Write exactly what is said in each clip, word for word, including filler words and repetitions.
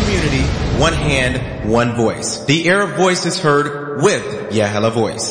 community, one hand, one voice. The Arab voice is heard with Ya Hala Voice.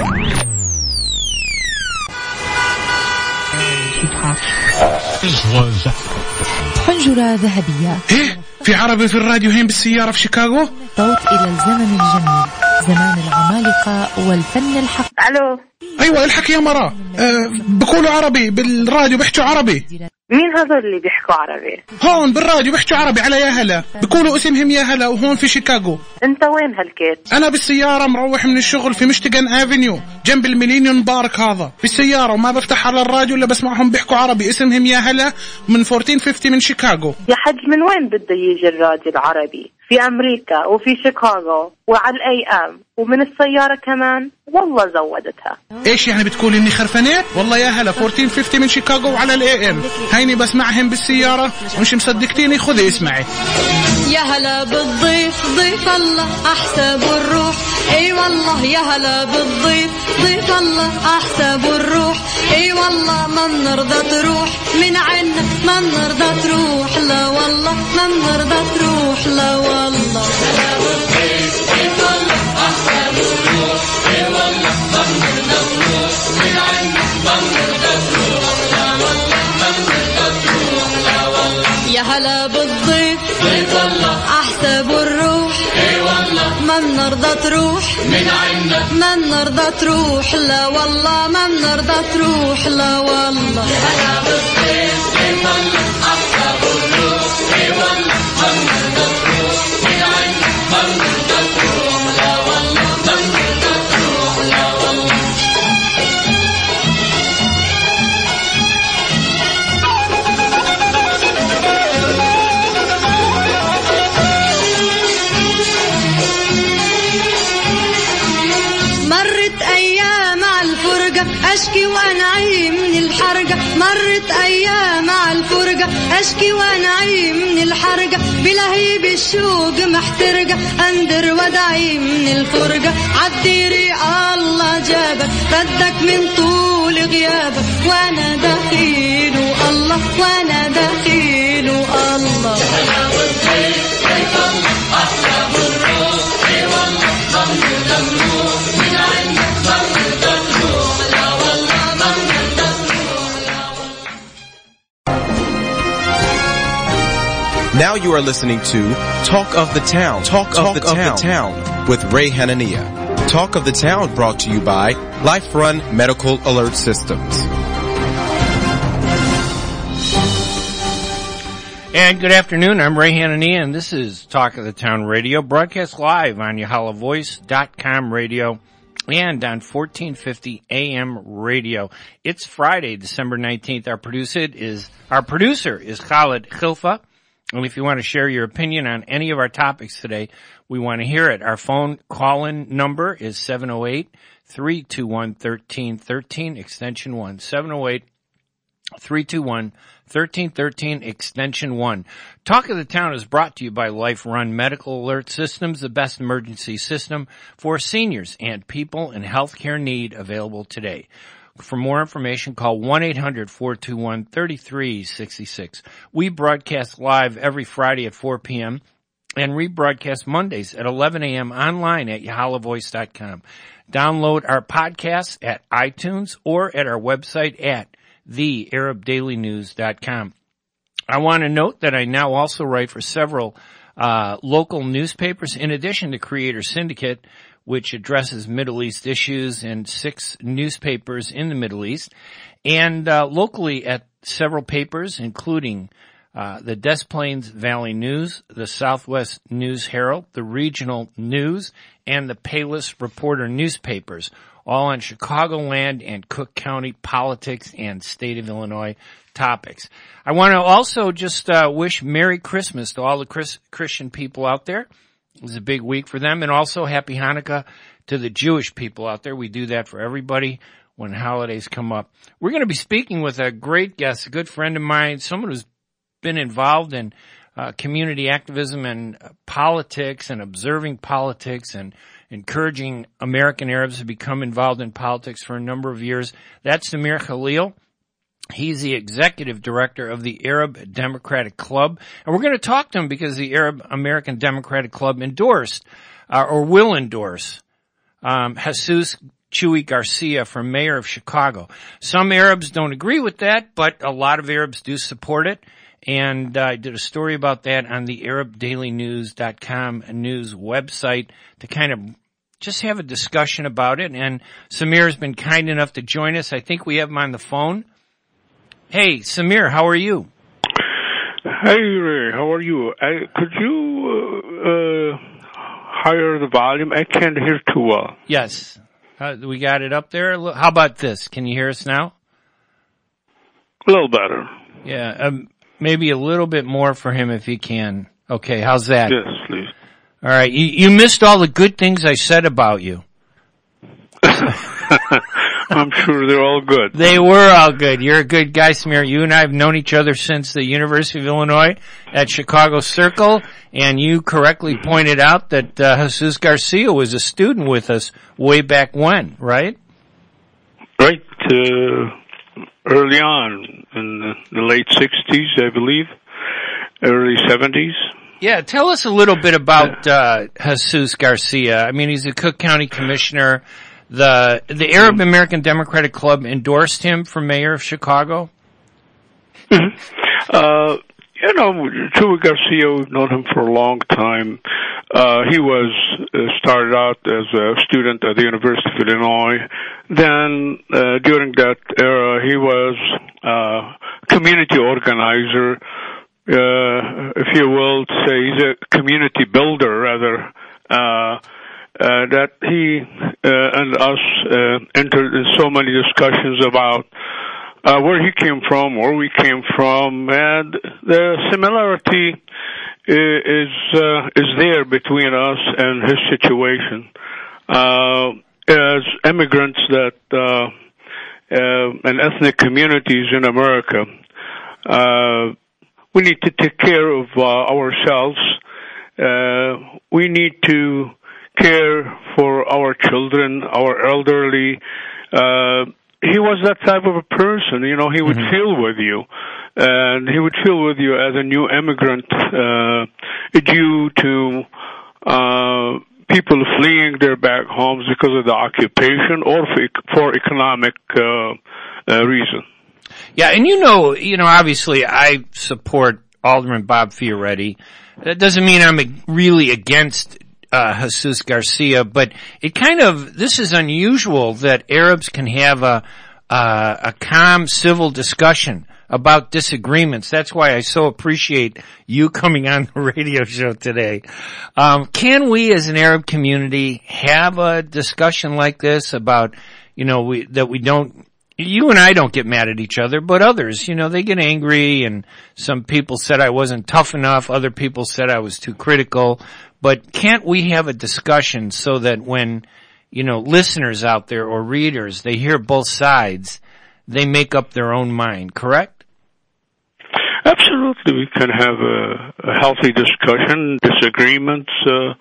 حنجرة ذهبية. ايه في عربي في الراديو هين بالسيارة في شيكاغو. صوت إلى الزمن الجميل، زمان العمالقة والفن الحق. ألو. أيوة الحق يا مرا. أه بقولوا عربي بالراديو، بيحكوا عربي. مين هذول اللي بيحكوا عربي؟ هون بالراديو بيحكوا عربي على يا هلا، بيقولوا اسمهم يا هلا وهون في شيكاغو. انت وين هالكيت؟ انا بالسيارة مروح من الشغل في ميشيغان افنيو جنب الميلينيوم بارك، هذا بالسيارة وما بفتح على الراديو الا بسمعهم بيحكوا عربي. اسمهم يا هلا من ألف وأربعمية وخمسين من شيكاغو. يا حج من وين بده يجي الراديو العربي؟ في امريكا وفي شيكاغو وعلى الاي ام ومن السيارة كمان. والله زودتها. ايش يعني بتقول اني خرفانات؟ والله يا هلا ألف وأربعمية وخمسين من شيكاغو وعلى الاي ام. هيني بسمعهم بالسيارة مش مصدقتيني، خذي اسمعي. يا هلا بالضيف ضيف الله احسب الروح، اي والله يا هلا بالضيف ضيف الله احسب الروح، اي والله ما بنرضى تروح من عنا، ما بنرضى تروح لا والله، ما بنرضى تروح لا والله. هلا بالضيف ضيف الله احسب الروح، اي والله ما بنرضى تروح من عنا، ما بنرضى تروح لا والله، ما بنرضى تروح لا والله. يا هلا بالضيف ضيف الله احسب الروح، اي والله ما بنرضى تروح من عنا، ما بنرضى تروح لا والله، ما بنرضى تروح لا والله. يا هلا بالضيف ضيف الله احسب الروح، اي والله ما بنرضى تروح من عنا، ما بنرضى تروح لا والله، ما بنرضى تروح لا والله. أشكي وأنعي من الحرقة، مرت أيام على الفرقة، أشكي وأنعي من الحرقة، بلهيب الشوق محترقة، أندر ودعي من الفرقة، عالديري الله جابك، ردك من طول غيابك، وأنا دخيل الله، وأنا دخيل الله. كيف الله أحسب الروح، أي والله ما بنرضى نروح من عنا، ما بنرضى نروح لا والله، ما بنرضى نروح لا والله. Now you are listening to Talk of the Town. Talk, Talk of, the, of town. the Town with Ray Hanania. Talk of the Town brought to you by Life Run Medical Alert Systems. And good afternoon, I'm Ray Hanania, and this is Talk of the Town Radio, broadcast live on Yahala Voice dot com radio and on fourteen fifty A M radio. It's Friday, December nineteenth. Our producer is, our producer is Khalid Khilfa. And if you want to share your opinion on any of our topics today, we want to hear it. Our phone call-in number is seven oh eight, three two one, one three one three, extension one. seven oh eight, three two one, one three one three, extension one. Talk of the Town is brought to you by Life Run Medical Alert Systems, the best emergency system for seniors and people in healthcare need, available today. For more information, call one eight hundred, four two one, three three six six. We broadcast live every Friday at four p.m. and rebroadcast Mondays at eleven a.m. online at Yahala Voice dot com. Download our podcasts at iTunes or at our website at the arab daily news dot com. I want to note that I now also write for several uh local newspapers, in addition to Creator Syndicate, which addresses Middle East issues, and six newspapers in the Middle East, and uh locally at several papers, including uh the Des Plaines Valley News, the Southwest News Herald, the Regional News, and the Payless Reporter newspapers, all on Chicagoland and Cook County politics and state of Illinois topics. I want to also just uh wish Merry Christmas to all the Chris- Christian people out there. It was a big week for them, and also Happy Hanukkah to the Jewish people out there. We do that for everybody when holidays come up. We're going to be speaking with a great guest, a good friend of mine, someone who's been involved in uh, community activism and uh, politics and observing politics and encouraging American Arabs to become involved in politics for a number of years. That's Samir Khalil. He's the executive director of the Arab Democratic Club. And we're going to talk to him because the Arab American Democratic Club endorsed, uh, or will endorse, um, Jesus Chuy Garcia for mayor of Chicago. Some Arabs don't agree with that, but a lot of Arabs do support it. And uh, I did a story about that on the Arab Daily News dot com news website to kind of just have a discussion about it. And Samir has been kind enough to join us. I think we have him on the phone. Hey, Samir, how are you? Hey, Ray, how are you? I, could you uh, uh, higher the volume? I can't hear too well. Yes. Uh, we got it up there. How about this? Can you hear us now? A little better. Yeah, um, maybe a little bit more for him if you can. Okay, how's that? Yes, please. All right, you, you missed all the good things I said about you. I'm sure they're all good. They were all good. You're a good guy, Samir. You and I have known each other since the University of Illinois at Chicago Circle, and you correctly pointed out that uh, Jesus Garcia was a student with us way back when, right? Right, uh, early on, in the, the late sixties, I believe, early seventies. Yeah, tell us a little bit about uh, Jesus Garcia. I mean, he's a Cook County commissioner. The the Arab American Democratic Club endorsed him for mayor of Chicago. Mm-hmm. Uh, you know, Chuy Garcia, we've known him for a long time. Uh, he was uh, started out as a student at the University of Illinois. Then, uh, during that era, he was a uh, community organizer, uh, if you will say. He's a community builder, rather. Uh, Uh, that he uh, and us uh, entered in so many discussions about uh, where he came from, where we came from, and the similarity is uh, is there between us and his situation. Uh, as immigrants that uh, uh, and ethnic communities in America, uh, we need to take care of uh, ourselves. Uh, we need to care for our children, our elderly. Uh, he was that type of a person, you know, he would mm-hmm. feel with you. And he would feel with you as a new immigrant, uh, due to, uh, people fleeing their back homes because of the occupation or for, for economic, uh, uh, reason. Yeah, and you know, you know, obviously I support Alderman Bob Fioretti. That doesn't mean I'm really against Uh, Jesus Garcia, but it kind of, this is unusual that Arabs can have a, uh, a calm civil discussion about disagreements. That's why I so appreciate you coming on the radio show today. Um, can we as an Arab community have a discussion like this about, you know, we, that we don't, you and I don't get mad at each other, but others, you know, they get angry, and some people said I wasn't tough enough, other people said I was too critical. But can't we have a discussion so that when, you know, listeners out there or readers, they hear both sides, they make up their own mind, correct? Absolutely. We can have a, a healthy discussion, disagreements, uh,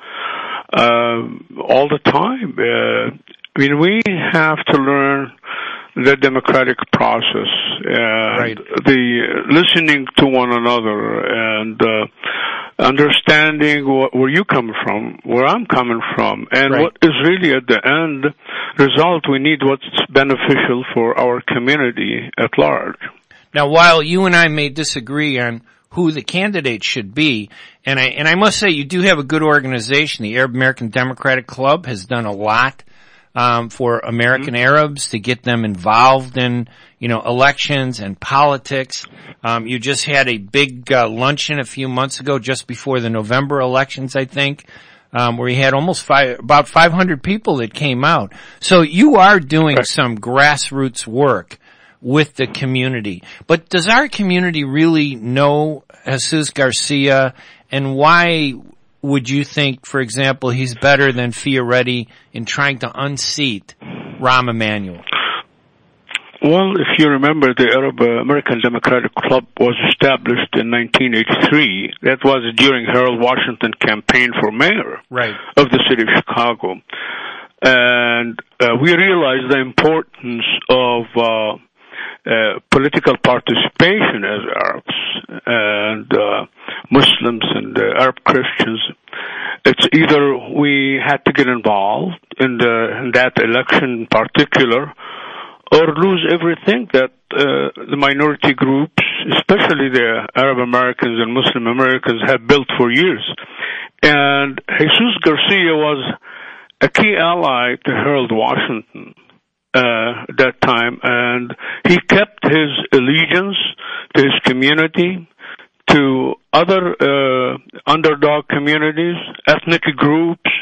uh, all the time. Uh, I mean, we have to learn the democratic process and right. the listening to one another and, uh, understanding what, where you come from, where I'm coming from, and right. what is really at the end result. We need what's beneficial for our community at large. Now, while you and I may disagree on who the candidate should be, and I and I must say you do have a good organization. The Arab American Democratic Club has done a lot um, for American mm-hmm. Arabs to get them involved in, you know, elections and politics. Um, you just had a big uh, luncheon a few months ago, just before the November elections, I think, um, where you had almost five, about five hundred people that came out. So you are doing right. some grassroots work with the community. But does our community really know Jesus Garcia, and why would you think, for example, he's better than Fioretti in trying to unseat Rahm Emanuel? Well, if you remember, the Arab American Democratic Club was established in nineteen eighty-three. That was during Harold Washington campaign for mayor right. of the city of Chicago. And uh, we realized the importance of uh, uh, political participation as Arabs and uh, Muslims and uh, Arab Christians. It's either we had to get involved in, the, in that election in particular, or lose everything that uh, the minority groups, especially the Arab Americans and Muslim Americans, have built for years. And Jesus Garcia was a key ally to Harold Washington uh, at that time, and he kept his allegiance to his community, to other uh, underdog communities, ethnic groups,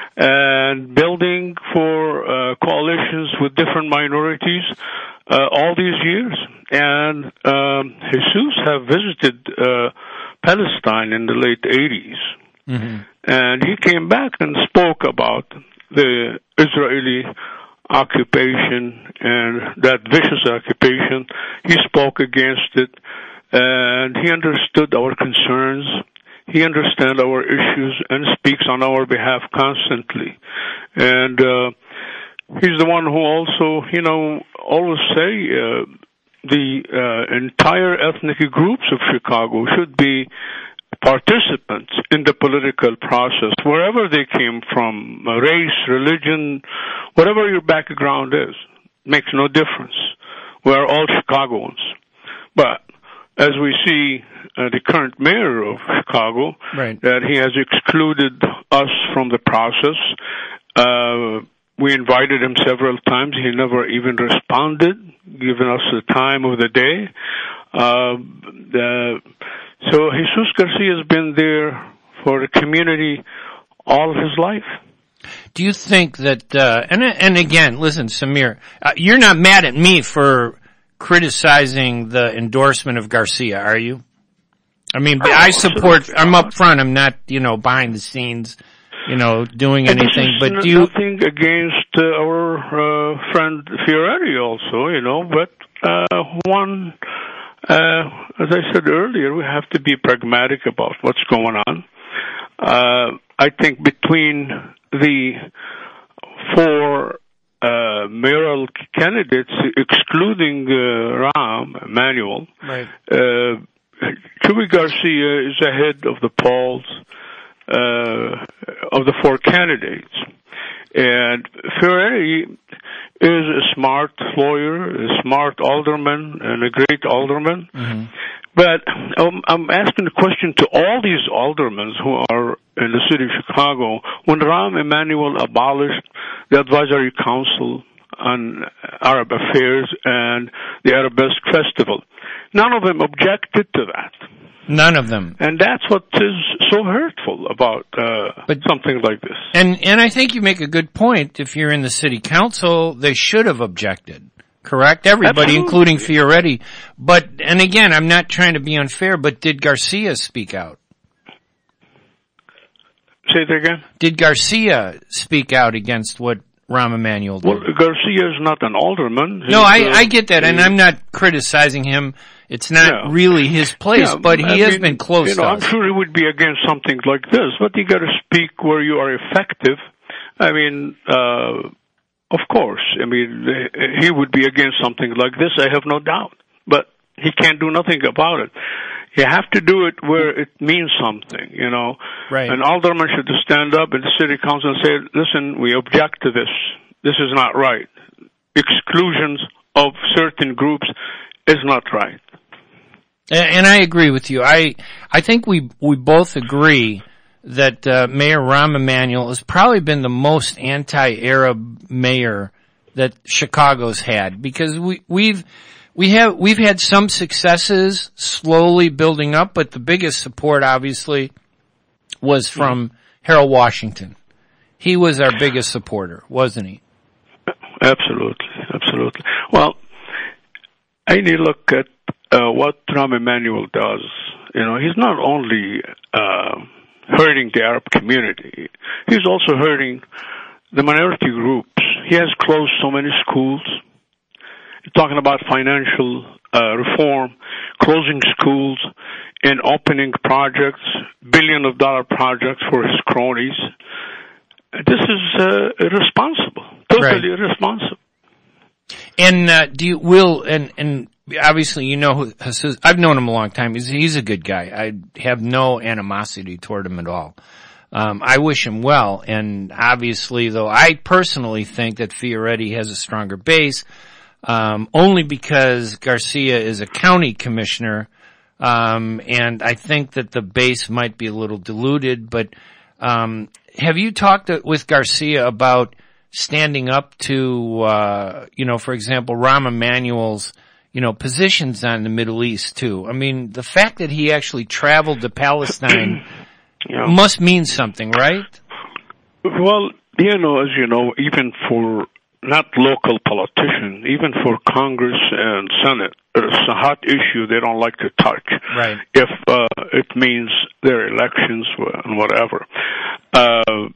and building for uh, coalitions with different minorities uh, all these years. And um, Jesus have visited uh, Palestine in the late eighties. Mm-hmm. And he came back and spoke about the Israeli occupation and that vicious occupation. He spoke against it, and he understood our concerns. He understands our issues and speaks on our behalf constantly. And uh, he's the one who also, you know, always say uh, the uh, entire ethnic groups of Chicago should be participants in the political process, wherever they came from, race, religion, whatever your background is, makes no difference. We're all Chicagoans. But as we see uh, the current mayor of Chicago, right, that he has excluded us from the process. Uh, we invited him several times. He never even responded, giving us the time of the day. Uh, the, so Jesus Garcia has been there for the community all of his life. Do you think that, uh, and, and again, listen, Samir, uh, you're not mad at me for criticizing the endorsement of Garcia, are you? I mean, oh, I support, I'm up front, I'm not, you know, behind the scenes, you know, doing and anything, this is but do you... nothing against uh, our uh, friend Fioretti also, you know, but uh, one, uh, as I said earlier, we have to be pragmatic about what's going on. Uh, I think between the four Uh, mayoral candidates, excluding uh, Rahm Emanuel, right. uh, Chuy Garcia is ahead of the polls uh, of the four candidates. And Fioretti is a smart lawyer, a smart alderman, and a great alderman. Mm-hmm. But um, I'm asking the question to all these aldermen who are in the city of Chicago. When Rahm Emanuel abolished the Advisory Council on Arab Affairs and the Arabesque Festival, none of them objected to that. None of them. And that's what is so hurtful about uh, but, something like this. And and I think you make a good point. If you're in the city council, they should have objected. Correct? Everybody, Absolutely. Including Fioretti. But, and again, I'm not trying to be unfair, but did Garcia speak out? Say it again? Did Garcia speak out against what Rahm Emanuel did? Well, Garcia is not an alderman. No, He's, I, uh, I get that, and I'm not criticizing him. It's not yeah. really his place, yeah, but he I has mean, been close you know, to I'm us. sure he would be against something like this, but you got to speak where you are effective. I mean, uh, of course, I mean, he would be against something like this, I have no doubt. But he can't do nothing about it. You have to do it where it means something, you know. Right. An alderman should stand up at the city council and say, listen, we object to this. This is not right. Exclusions of certain groups is not right. And I agree with you. I I think we we both agree that uh, Mayor Rahm Emanuel has probably been the most anti-Arab mayor that Chicago's had, because we we've we have we've had some successes slowly building up, but the biggest support obviously was from Harold Washington. He was our biggest supporter, wasn't he? Absolutely, absolutely. Well, I need to look at uh, what Rahm Emanuel does. You know, he's not only uh, hurting the Arab community, he's also hurting the minority groups. He has closed so many schools. He's talking about financial uh, reform, closing schools, and opening projects, billion of dollar projects for his cronies. This is uh, irresponsible, totally right. irresponsible. And uh, do you will and and obviously you know who Jesus, I've known him a long time. He's he's a good guy. I have no animosity toward him at all. Um, I wish him well, and obviously, though, I personally think that Fioretti has a stronger base, um, only because Garcia is a county commissioner, um, and I think that the base might be a little diluted. But um, have you talked to, with Garcia about standing up to, uh, you know, for example, Rahm Emanuel's, you know, positions on the Middle East too? I mean, the fact that he actually traveled to Palestine. Yeah. Must mean something, right? Well, you know, as you know, even for not local politicians, even for Congress and Senate, it's a hot issue they don't like to touch. Right. If uh, it means their elections and whatever. Uh,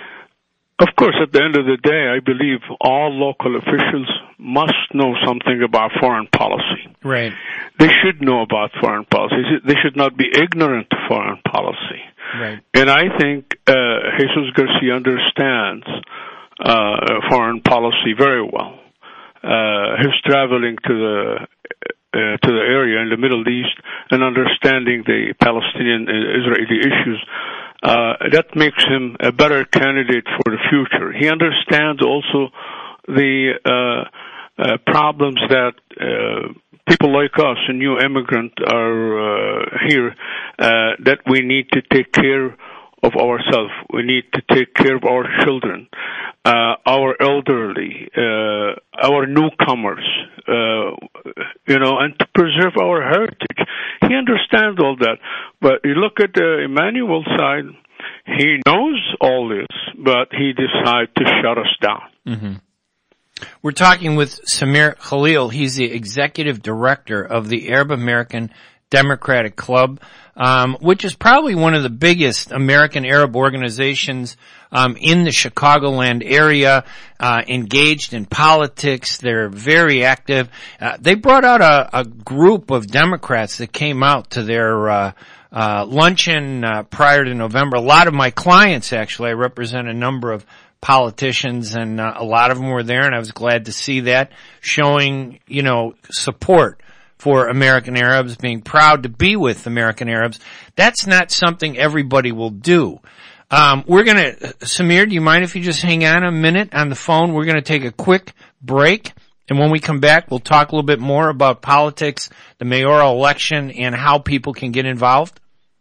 of course, at the end of the day, I believe all local officials must know something about foreign policy. Right. They should know about foreign policy. They should not be ignorant to foreign policy. Right. And I think uh, Jesus Garcia understands uh, foreign policy very well. Uh, he's traveling to the uh, to the area in the Middle East and understanding the Palestinian and Israeli issues. Uh, that makes him a better candidate for the future. He understands also the uh, uh, problems that uh, people like us, a new immigrant, are uh, here, uh, that we need to take care of ourselves. We need to take care of our children, uh, our elderly, uh, our newcomers, uh, you know, and to preserve our heritage. He understands all that. But you look at the Emmanuel side, he knows all this, but he decided to shut us down. Mm-hmm. We're talking with Samir Khalil. He's the executive director of the Arab American Democratic Club, um, which is probably one of the biggest American Arab organizations um, in the Chicagoland area, uh, engaged in politics. They're very active. Uh, they brought out a, a group of Democrats that came out to their uh, uh, luncheon uh, prior to November. A lot of my clients, actually, I represent a number of politicians, and uh, a lot of them were there, and I was glad to see that, showing, you know, support for American Arabs, being proud to be with American Arabs. That's not something everybody will do. Um, we're going to, Samir, do you mind if you just hang on a minute on the phone? We're going to take a quick break, and when we come back, we'll talk a little bit more about politics, the mayoral election, and how people can get involved.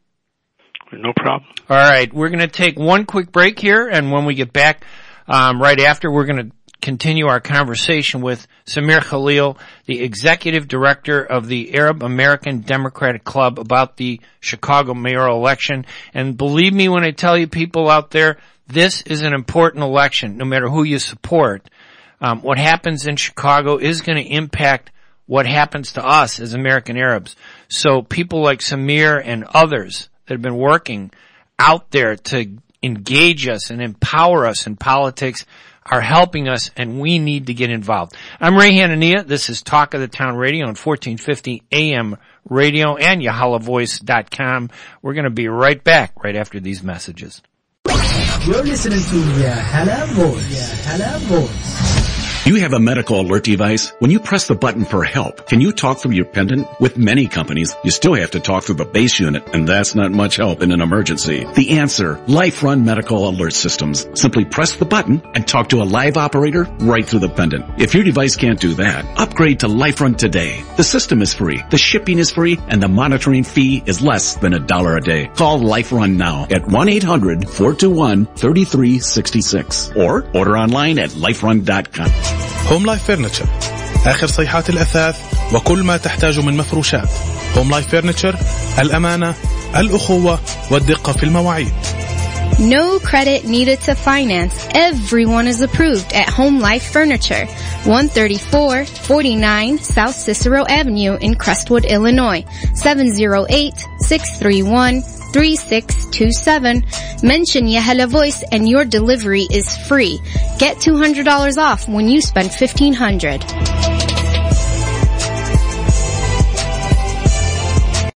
No problem. All right, we're going to take one quick break here, and when we get back, um, right after, we're going to continue our conversation with Samir Khalil, the executive director of the Arab American Democratic Club, about the Chicago mayoral election. And believe me when I tell you, people out there, this is an important election, no matter who you support. Um, what happens in Chicago is going to impact what happens to us as American Arabs. So people like Samir and others that have been working out there to engage us and empower us in politics are helping us, and we need to get involved. I'm Ray Hanania. This is Talk of the Town Radio on fourteen fifty A M radio and Yahala Voice dot com. We're going to be right back right after these messages. You're listening to Yahala Voice. Yahala Voice. You have a medical alert device? When you press the button for help, can you talk through your pendant? With many companies, you still have to talk through the base unit, and that's not much help in an emergency. The answer, LifeRun Medical Alert Systems. Simply press the button and talk to a live operator right through the pendant. If your device can't do that, upgrade to LifeRun today. The system is free, the shipping is free, and the monitoring fee is less than a dollar a day. Call LifeRun now at one eight hundred, four two one, three three six six or order online at liferun dot com. هوم لايف فرنتشر، آخر صيحات الأثاث وكل ما تحتاج من مفروشات. هوم لايف فرنتشر، الأمانة، الأخوة والدقة في المواعيد. No credit needed to finance. Everyone is approved at Home Life Furniture, one thirty-four forty-nine South Cicero Avenue in Crestwood, Illinois, seven oh eight, six three one, three six two seven. Mention Yahala Voice and your delivery is free. Get two hundred dollars off when you spend fifteen hundred dollars.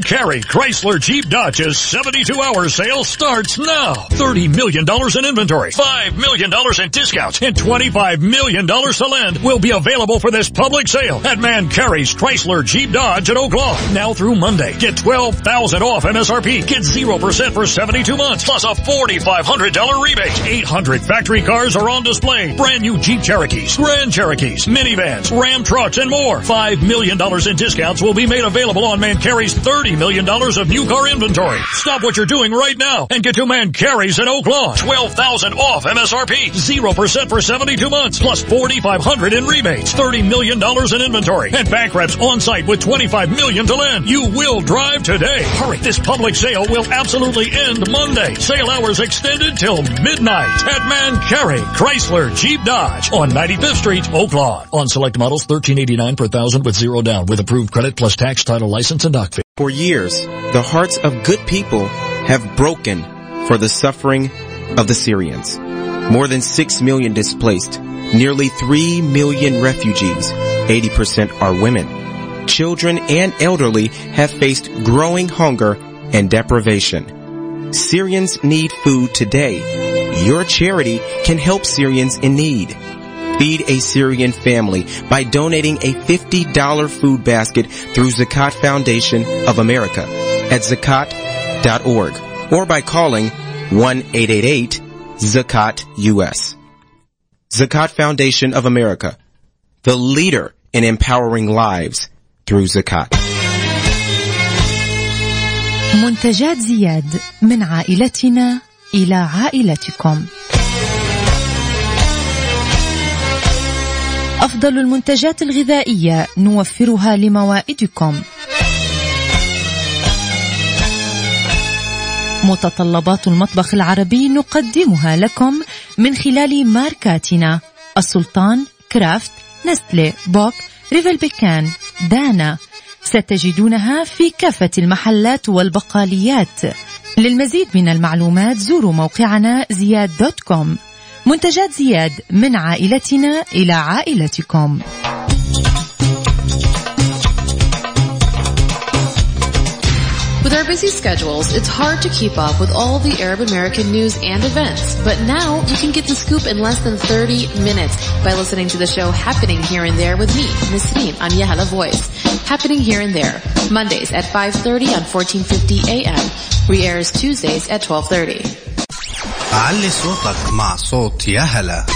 Carey Chrysler Jeep Dodge's seventy-two hour sale starts now. thirty million dollars in inventory, five million dollars in discounts, and twenty-five million dollars to lend will be available for this public sale at Man Carey's Chrysler Jeep Dodge at Oak Lawn. Now through Monday, get twelve thousand dollars off M S R P. Get zero percent for seventy-two months, plus a four thousand five hundred dollars rebate. eight hundred factory cars are on display. Brand new Jeep Cherokees, Grand Cherokees, minivans, Ram trucks, and more. five million dollars in discounts will be made available on Man Carey's thirty million dollars of new car inventory. Stop what you're doing right now and get to Man Carey's at Oak Lawn. twelve thousand dollars off M S R P. zero percent for seventy-two months, plus four thousand five hundred dollars in rebates. thirty million dollars in inventory. And bank reps on site with twenty-five million dollars to lend. You will drive today. Hurry, this public sale will absolutely end Monday. Sale hours extended till midnight at Man Carey Chrysler Jeep Dodge on ninety-fifth Street, Oak Lawn. On select models, thirteen eighty-nine per thousand with zero down with approved credit plus tax, title, license, and doc fee. For years, the hearts of good people have broken for the suffering of the Syrians. More than six million displaced, nearly three million refugees, eighty percent are women. Children and elderly have faced growing hunger and deprivation. Syrians need food today. Your charity can help Syrians in need. Feed a Syrian family by donating a fifty dollars food basket through Zakat Foundation of America at zakat dot org or by calling one eight eight eight zakat U S. Zakat Foundation of America, the leader in empowering lives through Zakat. منتجات زياد من عائلتنا إلى عائلتكم. أفضل المنتجات الغذائية نوفرها لموائدكم. متطلبات المطبخ العربي نقدمها لكم من خلال ماركاتنا: السلطان، كرافت، نستلي، بوك، ريفل بيكان، دانا. ستجدونها في كافة المحلات والبقاليات. للمزيد من المعلومات زوروا موقعنا زياد دوت كوم. منتجات زياد من عائلتنا إلى عائلتكم. With our busy schedules, it's hard to keep up with all the Arab American news and events. But now you can get the scoop in less than thirty minutes by listening to the show Happening Here and There with me, Nisreen, on Yahala Voice. Happening Here and There, Mondays at five thirty on fourteen fifty A M. Re-airs Tuesdays at twelve thirty. علي صوتك مع صوت ياهلا.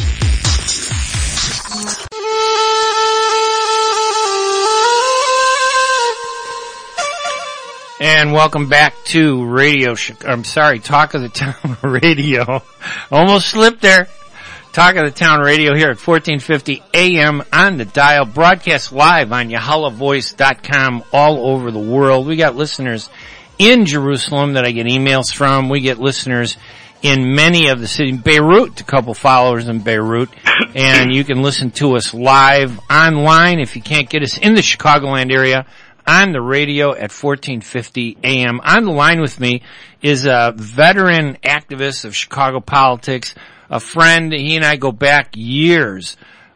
And welcome back to Radio, I'm sorry, Talk of the Town Radio. Almost slipped there. Talk of the Town Radio here at fourteen fifty A M on the dial, broadcast live on yahala voice dot com all over the world. We got listeners in Jerusalem that I get emails from. We get listeners in many of the cities. Beirut, a couple followers in Beirut. And you can listen to us live online if you can't get us in the Chicagoland area on the radio at fourteen fifty A M. On the line with me is a veteran activist of Chicago politics, a friend. He and I go back years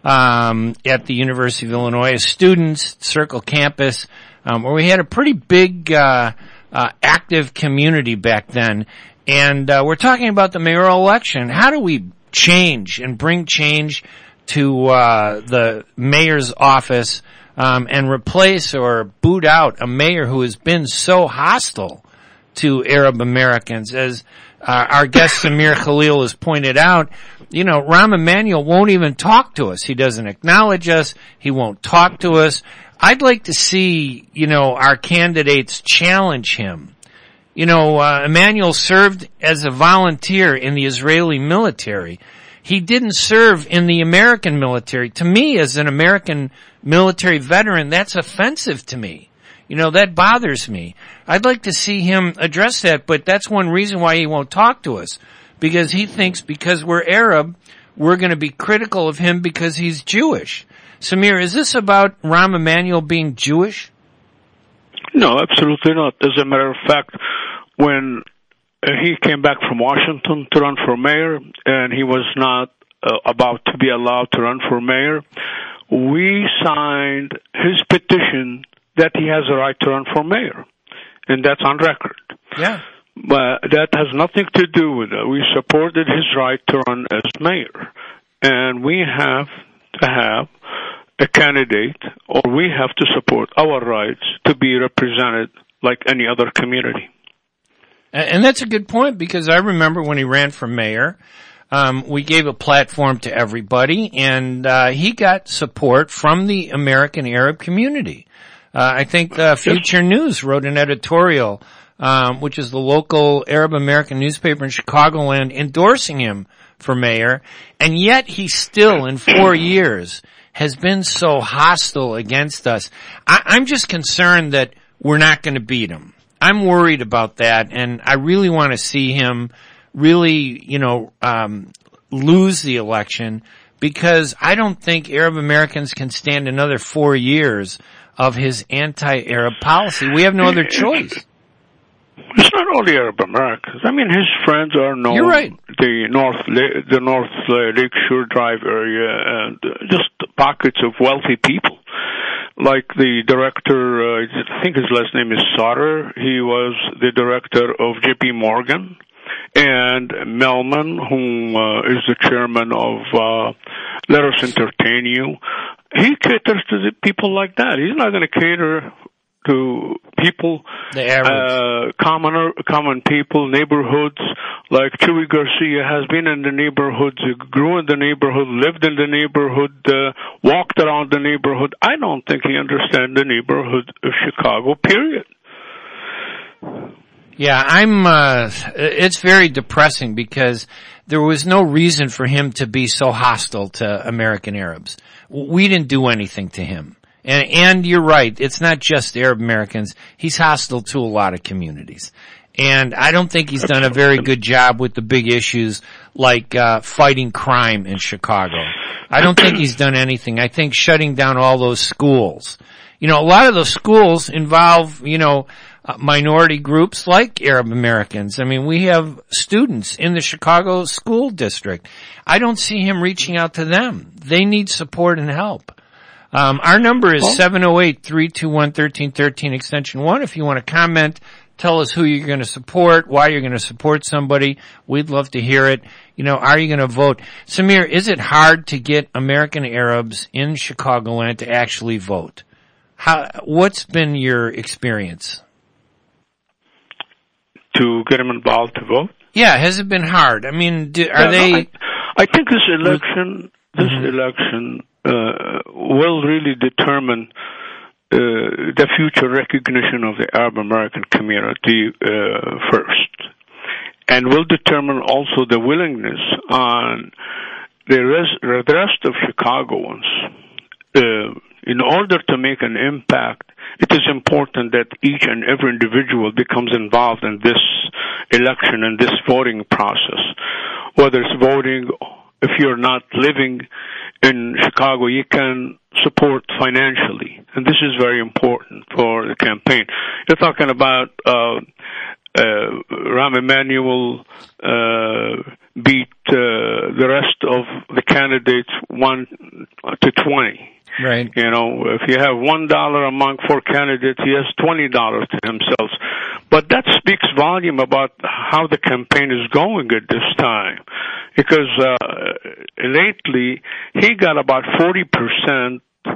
um at the University of Illinois as students, Circle Campus, um where we had a pretty big uh uh active community back then. And uh we're talking about the mayoral election. How do we change and bring change to uh the mayor's office um and replace or boot out a mayor who has been so hostile to Arab Americans? As uh, our guest Samir Khalil has pointed out, you know, Rahm Emanuel won't even talk to us. He doesn't acknowledge us. He won't talk to us. I'd like to see, you know, our candidates challenge him. You know, uh, Emanuel served as a volunteer in the Israeli military. He didn't serve in the American military. To me, as an American military veteran, that's offensive to me. You know, that bothers me. I'd like to see him address that, but that's one reason why he won't talk to us. Because he thinks because we're Arab, we're going to be critical of him because he's Jewish. Samir, is this about Rahm Emanuel being Jewish? No, absolutely not. As a matter of fact, when he came back from Washington to run for mayor, and he was not uh, about to be allowed to run for mayor, we signed his petition that he has a right to run for mayor. and that's on record. Yeah. But that has nothing to do with it. We supported his right to run as mayor, and we have to have a candidate, or we have to support our rights to be represented like any other community. And that's a good point, because I remember when he ran for mayor, um, we gave a platform to everybody, and uh, he got support from the American Arab community. Uh, I think uh, Future News wrote an editorial, um, which is the local Arab American newspaper in Chicagoland, endorsing him for mayor, and yet he still, in four years, has been so hostile against us. I, I'm just concerned that we're not going to beat him. I'm worried about that, and I really want to see him really, you know, um, lose the election, because I don't think Arab Americans can stand another four years of his anti-Arab policy. We have no other choice. It's not only Arab Americans. I mean, his friends are known. You're right. The North, the North Lakeshore Drive area, and just pockets of wealthy people. Like the director, uh, I think his last name is Sauter. He was the director of J P Morgan. And Melman, who uh, is the chairman of uh, Let Us Entertain You, he caters to the people like that. He's not going to cater to people, the average. uh, commoner, common people, neighborhoods, like Chewy Garcia has been in the neighborhoods, grew in the neighborhood, lived in the neighborhood, uh, walked around the neighborhood. I don't think he understands the neighborhood of Chicago, period. Yeah, I'm, uh, it's very depressing, because there was no reason for him to be so hostile to American Arabs. We didn't do anything to him. And, and you're right, it's not just Arab Americans. He's hostile to a lot of communities. And I don't think he's done a very good job with the big issues like, uh, fighting crime in Chicago. I don't think he's done anything. I think shutting down all those schools. You know, a lot of those schools involve, you know, uh, minority groups like Arab Americans. I mean, we have students in the Chicago school district. I don't see him reaching out to them. They need support and help. Um, our number is seven oh eight, three two one, one three one three, extension one. If you want to comment, tell us who you're going to support, why you're going to support somebody. We'd love to hear it. You know, are you going to vote? Samir, is it hard to get American Arabs in Chicagoland to actually vote? How, what's been your experience? To get them involved to vote? Yeah, has it been hard? I mean, do, are yeah, they... No, I, I think this election, this mm-hmm. election, uh, will really determine uh, the future recognition of the Arab American community uh, first, and will determine also the willingness on the rest, the rest of Chicagoans. Uh, in order to make an impact, it is important that each and every individual becomes involved in this election and this voting process. Whether it's voting, if you're not living in Chicago, you can support financially. And this is very important for the campaign. You're talking about uh, uh, Rahm Emanuel uh, beat uh, the rest of the candidates one to twenty. Right. You know, if you have one dollar among four candidates, he has twenty dollars to himself. But that speaks volume about how the campaign is going at this time. Because uh, lately, he got about forty percent uh,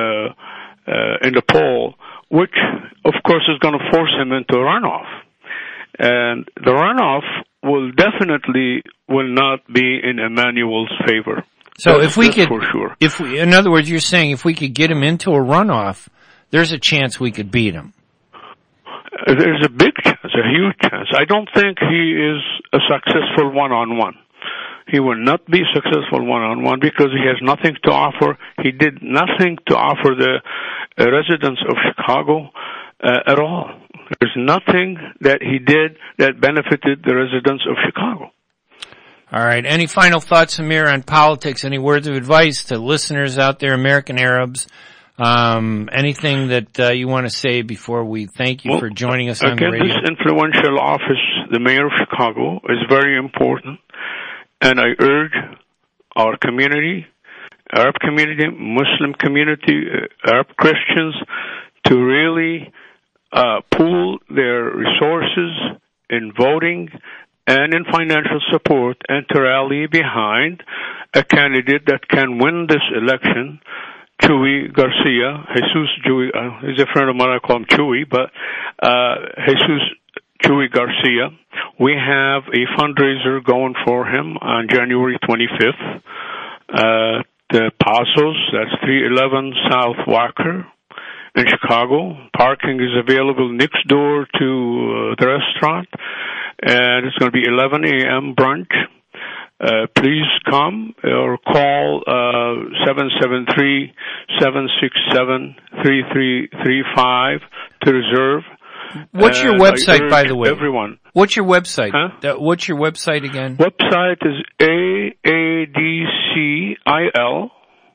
uh, in the poll, which, of course, is going to force him into a runoff. And the runoff will definitely will not be in Emanuel's favor. So that's, if we could, for sure. if we, in other words, you're saying if we could get him into a runoff, there's a chance we could beat him. There's a big chance, a huge chance. I don't think he is a successful one-on-one. He will not be successful one-on-one because he has nothing to offer. He did nothing to offer the uh, residents of Chicago uh, at all. There's nothing that he did that benefited the residents of Chicago. All right. Any final thoughts, Amir, on politics? Any words of advice to listeners out there, American Arabs? Um, anything that uh, you want to say before we thank you well, for joining us again, on the radio? This influential office, the mayor of Chicago, is very important. And I urge our community, Arab community, Muslim community, uh, Arab Christians, to really uh, pool their resources in voting and in financial support and to rally behind a candidate that can win this election, Chuy Garcia, Jesus Chuy, uh, he's a friend of mine, I call him Chuy, but uh, Jesus Chuy Garcia. We have a fundraiser going for him on January twenty-fifth. Uh, the Pasos, that's three eleven South Walker in Chicago. Parking is available next door to uh, the restaurant, and it's going to be eleven a.m. brunch. Uh, please come or call uh, seven seven three, seven six seven, three three three five to reserve. What's your And website, by the way? Everyone. What's your website? Huh? Uh, What's your website again? Website is A A D C I L,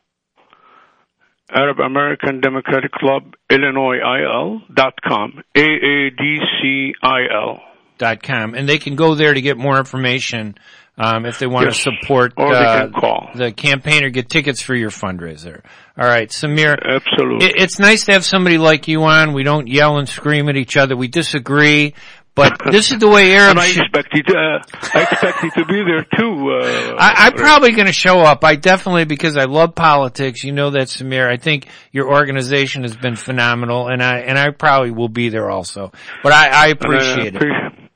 Arab American Democratic Club, Illinois I L dot com. A A D C I L. Dot com. And they can go there to get more information um, if they want Yes. to support Or they uh, can call. the campaign or get tickets for your fundraiser. All right, Samir. Absolutely. It, it's nice to have somebody like you on. We don't yell and scream at each other. We disagree. But this is the way Arabs And I should... expect you to, uh, I expect you to be there too. Uh, I, I'm probably going to show up. I definitely, because I love politics. You know that, Samir. I think your organization has been phenomenal, and I and I probably will be there also. But I, I appreciate and I it. appreciate,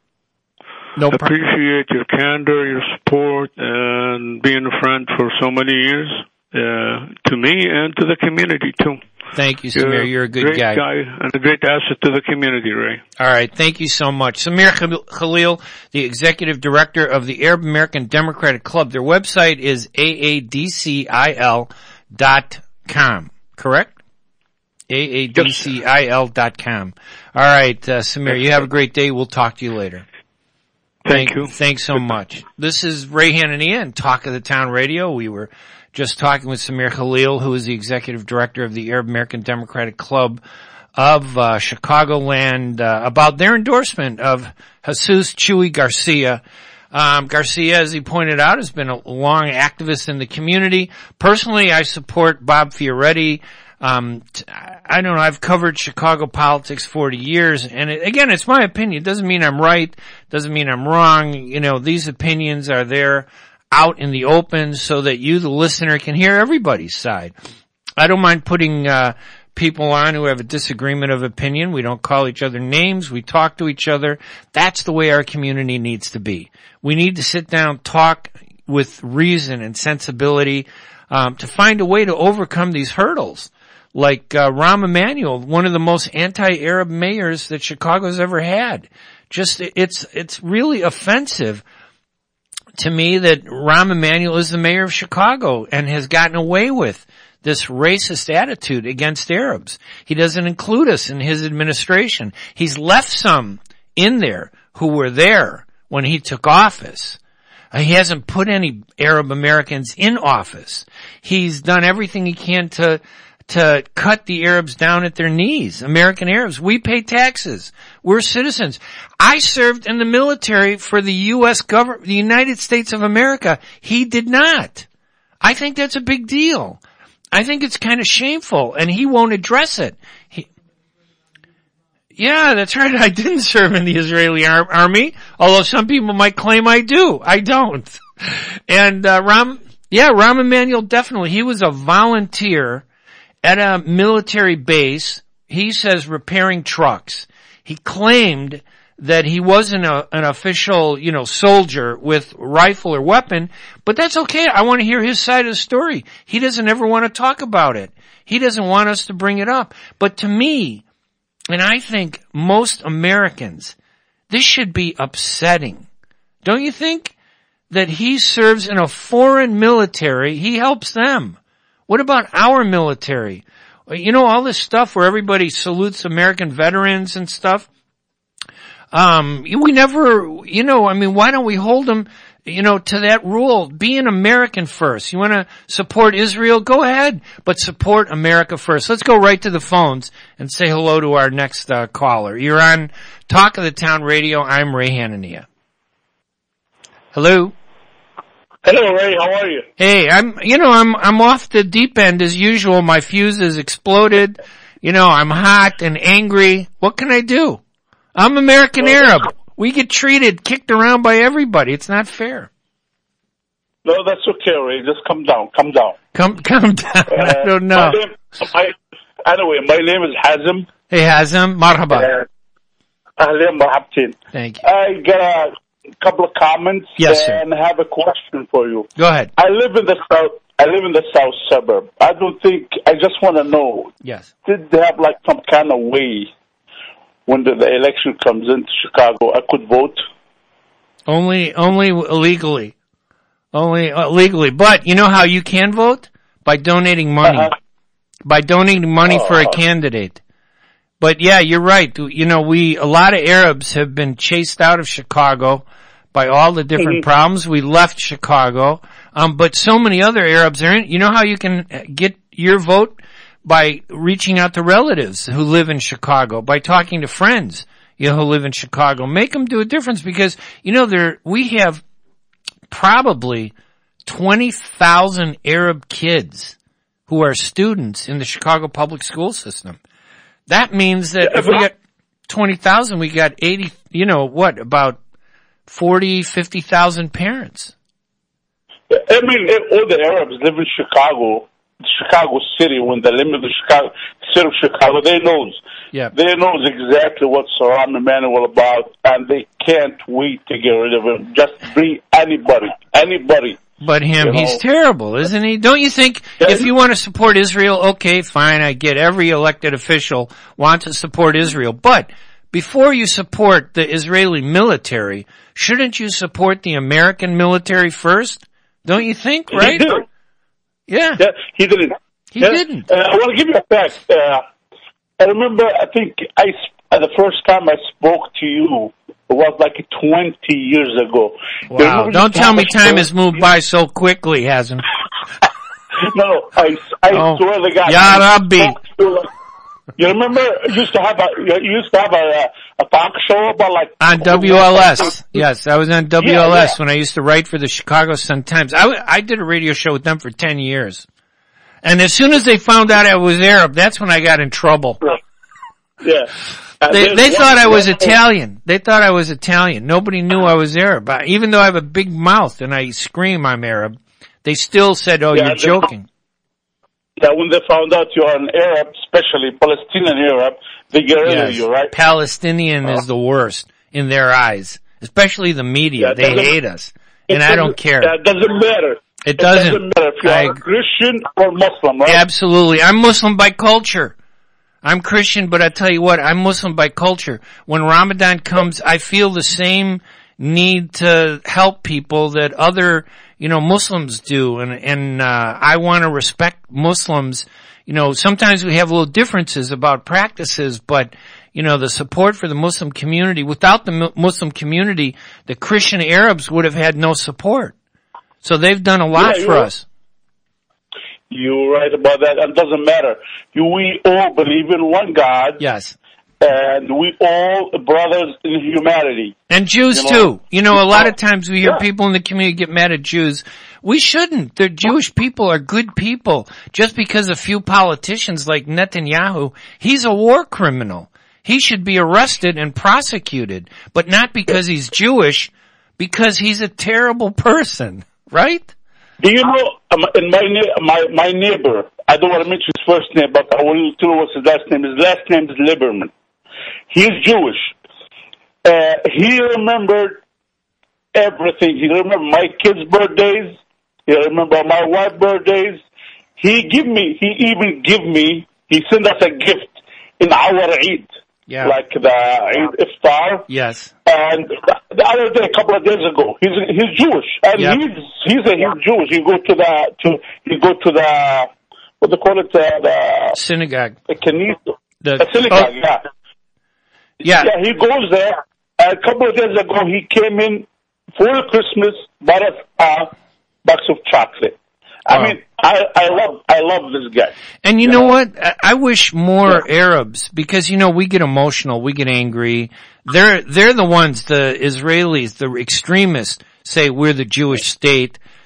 No pro- appreciate your candor, your support, and being a friend for so many years uh, to me and to the community too. Thank you, Samir. You're a good great guy. guy and a great asset to the community, Ray. All right. Thank you so much. Samir Khalil, the executive director of the Arab American Democratic Club. Their website is A A D C I L dot com, correct? A A D C I L dot com. All right, uh, Samir, you have a great day. We'll talk to you later. Thank, Thank you. Thanks so much. This is Ray Hanania and Talk of the Town Radio. We were just talking with Samir Khalil, who is the executive director of the Arab American Democratic Club of uh, Chicagoland, uh, about their endorsement of Jesus Chuy Garcia. Um, Garcia, as he pointed out, has been a long activist in the community. Personally, I support Bob Fioretti. Um, t- I don't know, I've covered Chicago politics forty years, and it, again, it's my opinion. It doesn't mean I'm right, doesn't mean I'm wrong. You know, these opinions are there out in the open so that you, the listener, can hear everybody's side. I don't mind putting, uh, people on who have a disagreement of opinion. We don't call each other names. We talk to each other. That's the way our community needs to be. We need to sit down, talk with reason and sensibility, um, to find a way to overcome these hurdles. Like, uh, Rahm Emanuel, one of the most anti-Arab mayors that Chicago's ever had. Just, it's, it's really offensive to me that Rahm Emanuel is the mayor of Chicago and has gotten away with this racist attitude against Arabs. He doesn't include us in his administration. He's left some in there who were there when he took office. Uh, he hasn't put any Arab Americans in office. He's done everything he can to to cut the Arabs down at their knees. American Arabs, we pay taxes. We're citizens. I served in the military for the U S government, the United States of America. He did not. I think that's a big deal. I think it's kind of shameful, and he won't address it. He, yeah, that's right. I didn't serve in the Israeli ar- army, although some people might claim I do. I don't. And, uh, Rahm, yeah, Rahm Emanuel, definitely. He was a volunteer at a military base. He says repairing trucks. He claimed that he wasn't a, an official, you know, soldier with rifle or weapon, but that's okay. I want to hear his side of the story. He doesn't ever want to talk about it. He doesn't want us to bring it up. But to me, and I think most Americans, this should be upsetting. Don't you think? That he serves in a foreign military, he helps them. What about our military? You know, all this stuff where everybody salutes American veterans and stuff. Um, we never, you know, I mean, why don't we hold them, you know, to that rule? Be an American first. You want to support Israel? Go ahead, but support America first. Let's go right to the phones and say hello to our next uh, caller. You're on Talk of the Town Radio. I'm Ray Hanania. Hello. Hello, Ray. How are you? Hey, I'm, you know, I'm, I'm off the deep end as usual. My fuse has exploded. You know, I'm hot and angry. What can I do? I'm American no, Arab. We get treated, kicked around by everybody. It's not fair. No, that's okay, Ray. Just come down. Come down. Come, come down. Uh, I don't know. My name, my, anyway, my name is Hazem. Hey, Hazem. Marhaba. Ahlan marhabtin. Thank you. I got a couple of comments yes, and sir. have a question for you. Go ahead. I live in the south. I live in the south suburb. I don't think. I just want to know. Yes. Did they have like some kind of way when the, the election comes into Chicago? I could vote. Only, only illegally. Only uh, legally. But you know how you can vote? By donating money. Uh-huh. By donating money oh, for a candidate. But yeah, you're right. You know, we, a lot of Arabs have been chased out of Chicago by all the different mm-hmm. problems. We left Chicago. Um, but so many other Arabs are in, you know how you can get your vote? By reaching out to relatives who live in Chicago, by talking to friends, you know, who live in Chicago. Make them do a difference because, you know, there, we have probably twenty thousand Arab kids who are students in the Chicago public school system. That means that if we got twenty thousand, we got eighty, you know, what, about forty, fifty thousand parents. I mean, all the Arabs live in Chicago, Chicago City, when they live in the Chicago, city of Chicago, they knows. Yeah. They knows exactly what Saram Emanuel about, and they can't wait to get rid of him. Just bring anybody, anybody. But him, you know? He's terrible, isn't he? Don't you think yeah. if you want to support Israel, okay, fine, I get every elected official wants to support Israel. But before you support the Israeli military, shouldn't you support the American military first? Don't you think, right? He didn't. Yeah. yeah. He didn't. He yeah. didn't. Uh, I want to give you a fact. Uh, I remember, I think I, uh, the first time I spoke to you, it was like twenty years ago. Wow. Don't tell me time has moved by so quickly, hasn't it? No, no, I, I oh. swear to God. Ya Rabbi. You remember, you used to have a, you used to have a, a talk show about like... On W L S. Yes, I was on W L S yeah, yeah. when I used to write for the Chicago Sun-Times. I, I did a radio show with them for ten years. And as soon as they found out I was Arab, that's when I got in trouble. Yeah. Uh, they they thought I was Italian. They thought I was Italian. Nobody knew I was Arab. I, even though I have a big mouth and I scream I'm Arab, they still said, oh, yeah, you're joking. Yeah, when they found out you're an Arab, especially Palestinian Arab, they get rid yes. of you, right? Palestinian uh, is the worst in their eyes, especially the media. Yeah, they hate us, and I don't care. That doesn't matter. It it doesn't. doesn't matter if you're I, a Christian or Muslim, right? Absolutely. I'm Muslim by culture. I'm Christian, but I tell you what, I'm Muslim by culture. When Ramadan comes, I feel the same need to help people that other, you know, Muslims do. And, and, uh, I want to respect Muslims. You know, sometimes we have little differences about practices, but, you know, the support for the Muslim community, without the Muslim community, the Christian Arabs would have had no support. So they've done a lot yeah, for us. You're right about that. And it doesn't matter. We all believe in one God. Yes. And we all brothers in humanity. And Jews you know? too. You know, a lot of times we hear yeah. people in the community get mad at Jews. We shouldn't. The Jewish people are good people. Just because a few politicians like Netanyahu, he's a war criminal. He should be arrested and prosecuted. But not because he's Jewish, because he's a terrible person. Right? Do you know, um, in my, my, my neighbor, I don't want to mention his first name, but I will tell you what's his last name. His last name is Lieberman. He's Jewish. Uh, he remembered everything. He remembered my kids' birthdays. He remembered my wife's birthdays. He give me, he even give me, he sent us a gift in our Eid. Yeah. Like the Eid Iftar. Yes. And the other day, a couple of days ago, he's he's Jewish, and yep. he's he's a he's Jewish. You go to the to you go to the what they call it uh, the synagogue, the Knesset, the, the synagogue. oh. Yeah. yeah, yeah. He goes there. A couple of days ago, he came in for Christmas, bought a uh, box of chocolate. I wow. mean, I, I love, I love this guy. And you, you know, know what? I, I wish more yeah. Arabs, because, you know, we get emotional, we get angry. They're, they're the ones, the Israelis, the extremists say we're the Jewish state.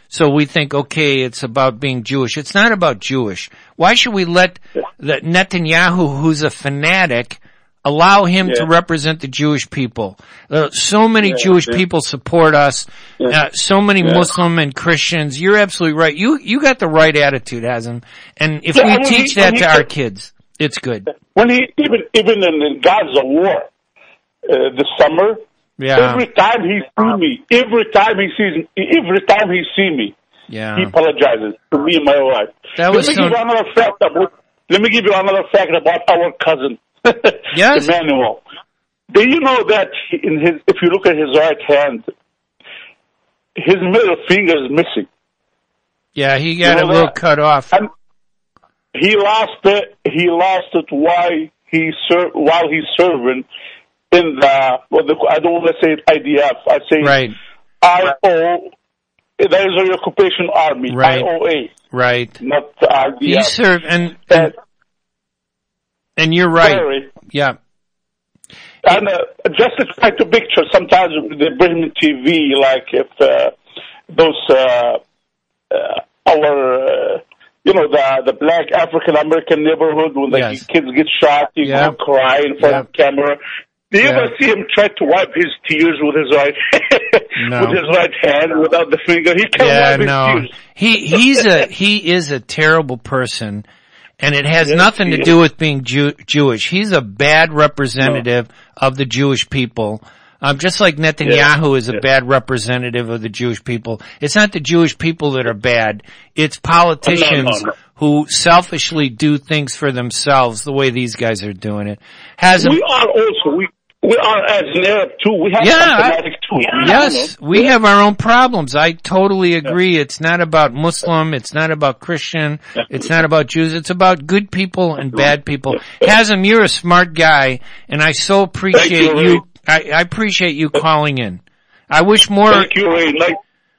So we think, okay, it's about being Jewish. It's not about Jewish. Why should we let the Netanyahu, who's a fanatic, allow him yeah. to represent the Jewish people? Uh, so many yeah, Jewish yeah. people support us. Yeah. Uh, so many yeah. Muslim and Christians. You're absolutely right. You you got the right attitude, Hazem. And if yeah, we teach he, that to our kids, it's good. When he even even in, in Gaza war uh, this summer. Yeah. Every time he see me, every time he sees, every time he see me, yeah. he apologizes to me and my wife. That was let me so... give you another fact about. Let me give you another fact about our cousin, yes. Emmanuel. Do you know that in his, if you look at his right hand, his middle finger is missing? Yeah, he got you know a little that? cut off. And he lost it. He lost it while he ser- while he's serving. In the, well, the, I don't want to say I D F. I say right. I O. That is the occupation army. Right. I O A. Right. Not I D F. He served, and and, and you're right. Sorry. Yeah. And uh, just to try to picture, sometimes they bring me T V, like if uh, those uh, uh, our. Uh, You know, the the black African American neighborhood when the yes. kids get shot, you yeah. go cry in front yeah. of the camera. Do you yeah. ever see him try to wipe his tears with his right no. with his right hand without the finger? He can't yeah, wipe his no. tears. He he's a he is a terrible person, and it has yes, nothing to is. do with being Jew, Jewish. He's a bad representative no. of the Jewish people. Um, just like Netanyahu yes. is a yes. bad representative of the Jewish people. It's not the Jewish people that are bad. It's politicians no, no, no. who selfishly do things for themselves the way these guys are doing it. Has we are also, we, we are as an Arab too. We have yeah, fanatic too. Yes, we have our own problems. I totally agree. Yeah. It's not about Muslim. It's not about Christian. It's not about Jews. It's about good people and bad people. Hazem, you're a smart guy, and I so appreciate you. you I, I appreciate you calling in. I wish more. Thank you, Ray. Nice,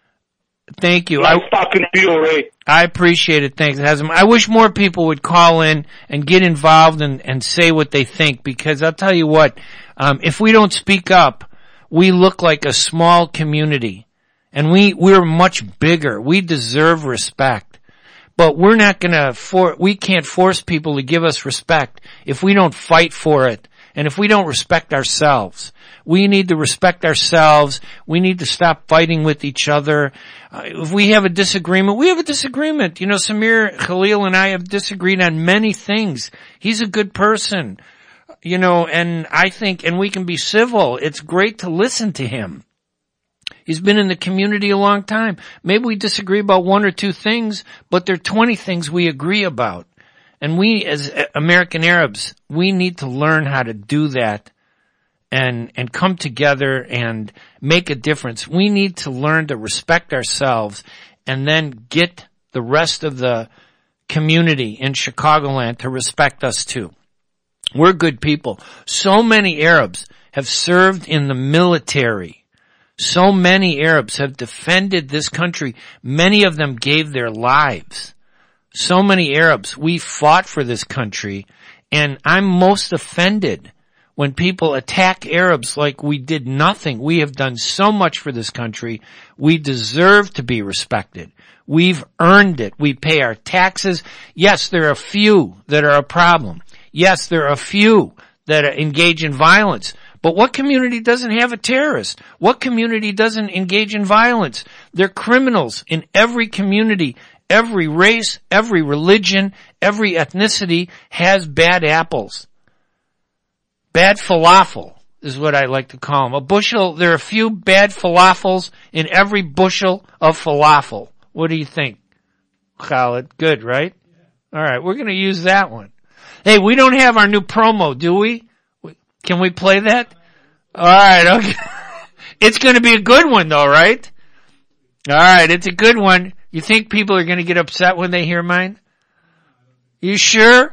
Thank you. Nice I, talking to you, Ray. I appreciate it. Thanks, Hazem. I wish more people would call in and get involved and, and say what they think, because I'll tell you what, um, if we don't speak up, we look like a small community, and we we're much bigger. We deserve respect, but we're not gonna for we can't force people to give us respect if we don't fight for it. And if we don't respect ourselves, we need to respect ourselves. We need to stop fighting with each other. Uh, if we have a disagreement, we have a disagreement. You know, Samir Khalil and I have disagreed on many things. He's a good person, you know, and I think, and we can be civil. It's great to listen to him. He's been in the community a long time. Maybe we disagree about one or two things, but there are twenty things we agree about. And we, as American Arabs, we need to learn how to do that and, and come together and make a difference. We need to learn to respect ourselves and then get the rest of the community in Chicagoland to respect us too. We're good people. So many Arabs have served in the military. So many Arabs have defended this country. Many of them gave their lives. So many Arabs, we fought for this country, and I'm most offended when people attack Arabs like we did nothing. We have done so much for this country. We deserve to be respected. We've earned it. We pay our taxes. Yes, there are a few that are a problem. Yes, there are a few that engage in violence. But what community doesn't have a terrorist? What community doesn't engage in violence? They're criminals in every community. Every race, every religion, every ethnicity has bad apples. Bad falafel is what I like to call them. A bushel, there are a few bad falafels in every bushel of falafel. What do you think, Khalid? Good, right? All right, we're going to use that one. Hey, we don't have our new promo, do we? Can we play that? All right, okay. It's going to be a good one, though, right? All right, it's a good one. You think people are going to get upset when they hear mine? You sure?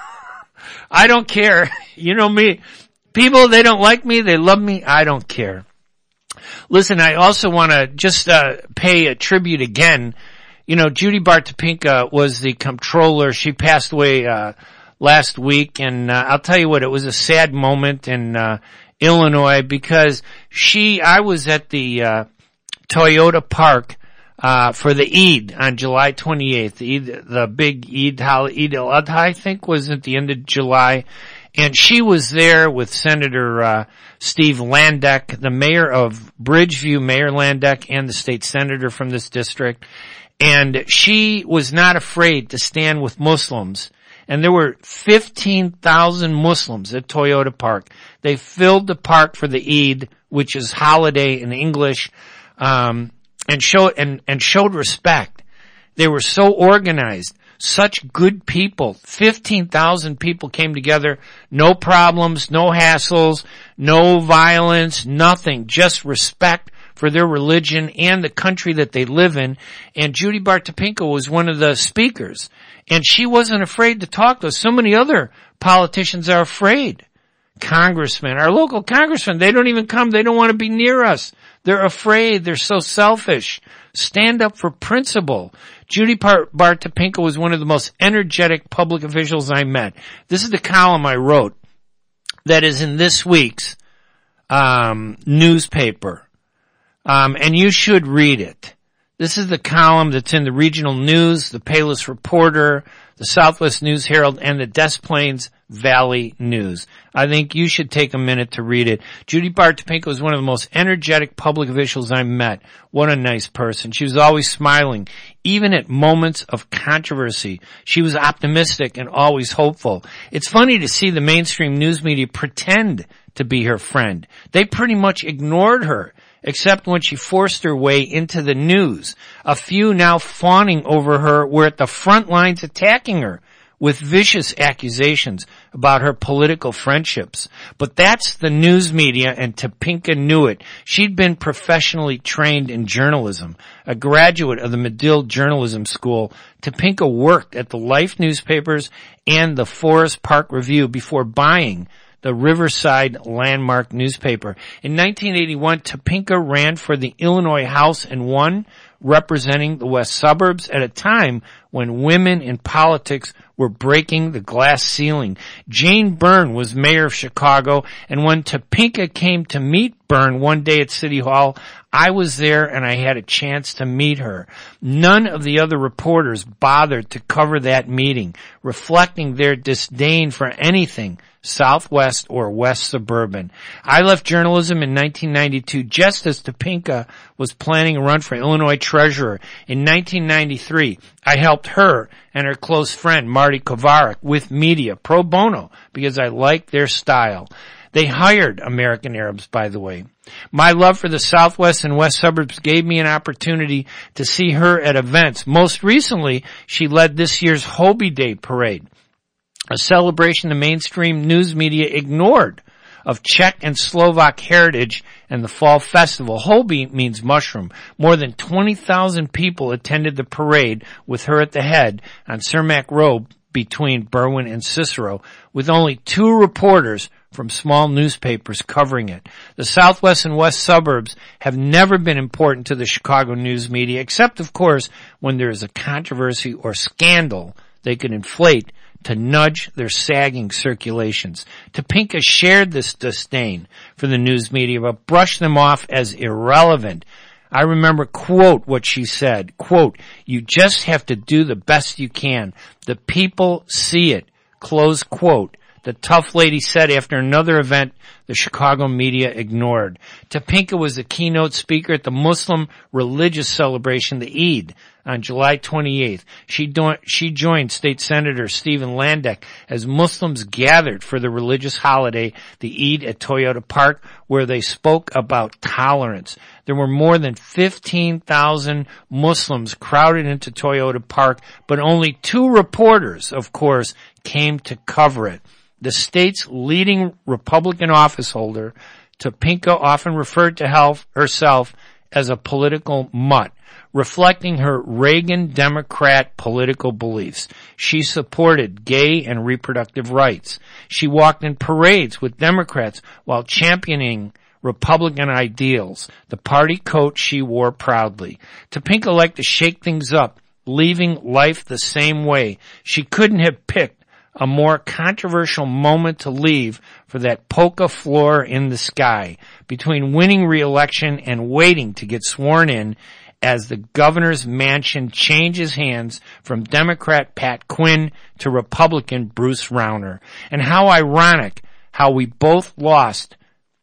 I don't care. You know me. People, they don't like me. They love me. I don't care. Listen, I also want to just uh, pay a tribute again. You know, Judy Bartopinka was the comptroller. She passed away uh last week, and uh, I'll tell you what, it was a sad moment in uh Illinois because she, I was at the uh Toyota Park uh, for the Eid on July twenty-eighth. The, Eid, the big Eid, Eid al-Adha, I think, was at the end of July. And she was there with Senator uh, Steve Landek, the mayor of Bridgeview, Mayor Landek, and the state senator from this district. And she was not afraid to stand with Muslims. And there were fifteen thousand Muslims at Toyota Park. They filled the park for the Eid, which is holiday in English, um, and showed and, and showed respect. They were so organized, such good people. fifteen thousand people came together, no problems, no hassles, no violence, nothing, just respect for their religion and the country that they live in. And Judy Bart Topinka was one of the speakers. And she wasn't afraid to talk to us. So many other politicians are afraid. Congressmen, our local congressmen, they don't even come. They don't want to be near us. They're afraid. They're so selfish. Stand up for principle. Judy Bart Topinka was one of the most energetic public officials I met. This is the column I wrote that is in this week's um newspaper. Um, and you should read it. This is the column that's in the Regional News, the Payless Reporter, the Southwest News Herald, and the Des Plaines Valley News. I think you should take a minute to read it. Judy Bart Topinka was one of the most energetic public officials I met. What a nice person. She was always smiling, even at moments of controversy. She was optimistic and always hopeful. It's funny to see the mainstream news media pretend to be her friend. They pretty much ignored her, except when she forced her way into the news. A few now fawning over her were at the front lines attacking her with vicious accusations about her political friendships. But that's the news media, and Topinka knew it. She'd been professionally trained in journalism. A graduate of the Medill Journalism School, Topinka worked at the Life newspapers and the Forest Park Review before buying the Riverside Landmark newspaper. In nineteen eighty-one, Topinka ran for the Illinois House and won, representing the west suburbs at a time when women in politics were breaking the glass ceiling. Jane Byrne was mayor of Chicago, and when Topinka came to meet Byrne one day at City Hall, I was there and I had a chance to meet her. None of the other reporters bothered to cover that meeting, reflecting their disdain for anything Southwest or West Suburban. I left journalism in nineteen ninety-two just as Topinka was planning a run for Illinois treasurer. In nineteen ninety-three, I helped her and her close friend Marty Kovarik with media pro bono because I liked their style. They hired American Arabs, by the way. My love for the Southwest and West suburbs gave me an opportunity to see her at events. Most recently, she led this year's Hobie Day parade, a celebration the mainstream news media ignored of Czech and Slovak heritage and the fall festival. Hobie means mushroom. More than twenty thousand people attended the parade with her at the head on Cermak Road between Berwyn and Cicero, with only two reporters from small newspapers covering it. The Southwest and West suburbs have never been important to the Chicago news media, except, of course, when there is a controversy or scandal they can inflate to nudge their sagging circulations. Topinka shared this disdain for the news media, but brushed them off as irrelevant. I remember, quote, what she said, quote, "You just have to do the best you can. The people see it," close quote. The tough lady said after another event the Chicago media ignored. Topinka was the keynote speaker at the Muslim religious celebration, the Eid, on July twenty-eighth. She, do- she joined State Senator Stephen Landek as Muslims gathered for the religious holiday, the Eid at Toyota Park, where they spoke about tolerance. There were more than fifteen thousand Muslims crowded into Toyota Park, but only two reporters, of course, came to cover it. The state's leading Republican office holder, Topinka often referred to herself as a political mutt, reflecting her Reagan Democrat political beliefs. She supported gay and reproductive rights. She walked in parades with Democrats while championing Republican ideals, the party coat she wore proudly. Topinka liked to shake things up, leaving life the same way. She couldn't have picked a more controversial moment to leave for that polka floor in the sky. Between winning re-election and waiting to get sworn in, as the governor's mansion changes hands from Democrat Pat Quinn to Republican Bruce Rauner. And how ironic how we both lost,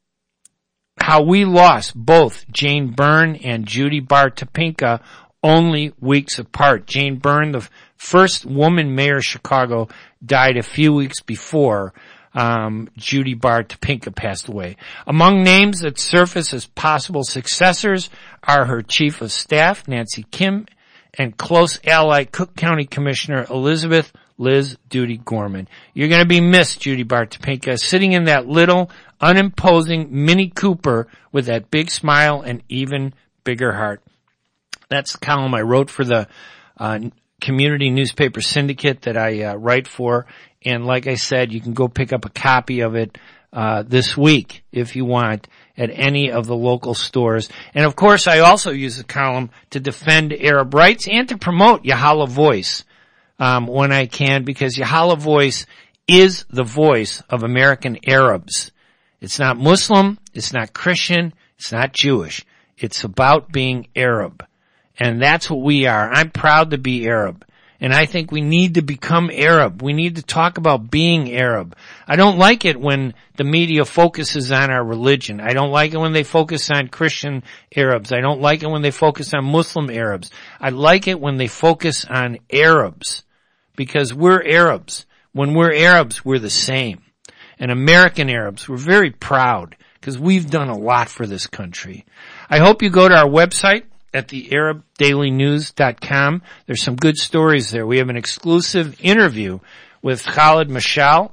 how we lost both Jane Byrne and Judy Bar Topinka only weeks apart. Jane Byrne, the first woman mayor of Chicago, died a few weeks before um, Judy Bar Topinka passed away. Among names that surface as possible successors are her chief of staff, Nancy Kim, and close ally, Cook County Commissioner Elizabeth Liz Duty Gorman. You're going to be missed, Judy Bar Topinka, sitting in that little, unimposing Mini Cooper with that big smile and even bigger heart. That's the column I wrote for the uh, community newspaper syndicate that I uh, write for. And like I said, you can go pick up a copy of it uh this week if you want at any of the local stores. And of course, I also use the column to defend Arab rights and to promote Yahala Voice um when I can, because Yahala Voice is the voice of American Arabs. It's not Muslim, it's not Christian, it's not Jewish. It's about being Arab. And that's what we are. I'm proud to be Arab. And I think we need to become Arab. We need to talk about being Arab. I don't like it when the media focuses on our religion. I don't like it when they focus on Christian Arabs. I don't like it when they focus on Muslim Arabs. I like it when they focus on Arabs, because we're Arabs. When we're Arabs, we're the same. And American Arabs, we're very proud because we've done a lot for this country. I hope you go to our website at the arab daily news dot com. There's some good stories there. We have an exclusive interview with Khalid Mashal,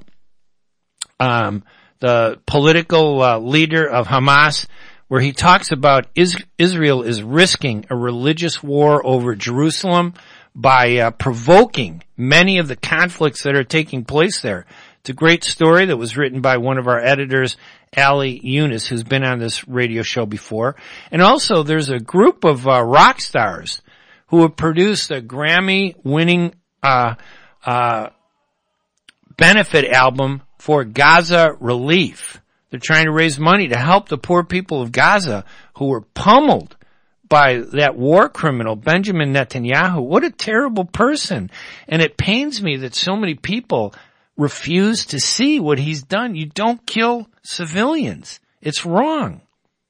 um, the political uh, leader of Hamas, where he talks about is- Israel is risking a religious war over Jerusalem by uh, provoking many of the conflicts that are taking place there. It's a great story that was written by one of our editors, Ali Yunus, who's been on this radio show before. And also there's a group of uh, rock stars who have produced a Grammy-winning uh, uh, benefit album for Gaza relief. They're trying to raise money to help the poor people of Gaza who were pummeled by that war criminal, Benjamin Netanyahu. What a terrible person. And it pains me that so many people refuse to see what he's done. You don't kill civilians. It's wrong.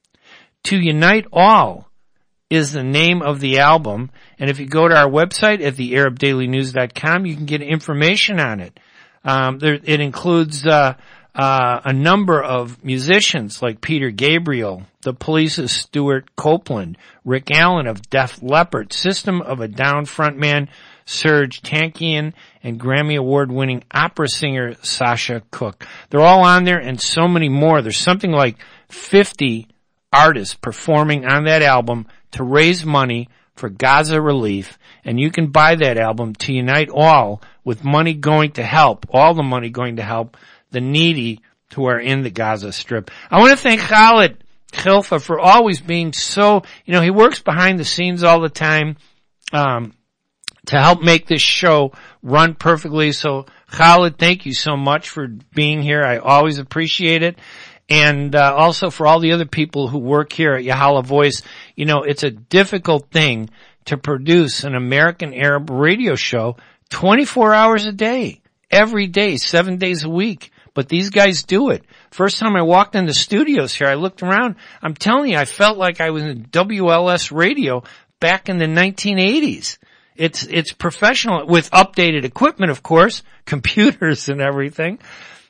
To Unite All is the name of the album. And if you go to our website at the arab daily news dot com, you can get information on it. Um, there, it includes uh, uh, a number of musicians like Peter Gabriel, The Police's Stuart Copeland, Rick Allen of Def Leppard, System of a Down frontman Serge Tankian, and Grammy Award-winning opera singer Sasha Cook. They're all on there, and so many more. There's something like fifty artists performing on that album to raise money for Gaza relief, and you can buy that album To Unite All with money going to help, all the money going to help the needy who are in the Gaza Strip. I want to thank Khalid Khilfa for always being so, you know, he works behind the scenes all the time, um, to help make this show run perfectly. So, Khalid, thank you so much for being here. I always appreciate it. And uh, also for all the other people who work here at Yahala Voice. You know, it's a difficult thing to produce an American Arab radio show twenty-four hours a day, every day, seven days a week. But these guys do it. First time I walked in the studios here, I looked around. I'm telling you, I felt like I was in W L S radio back in the nineteen eighties. It's, it's professional with updated equipment, of course, computers and everything.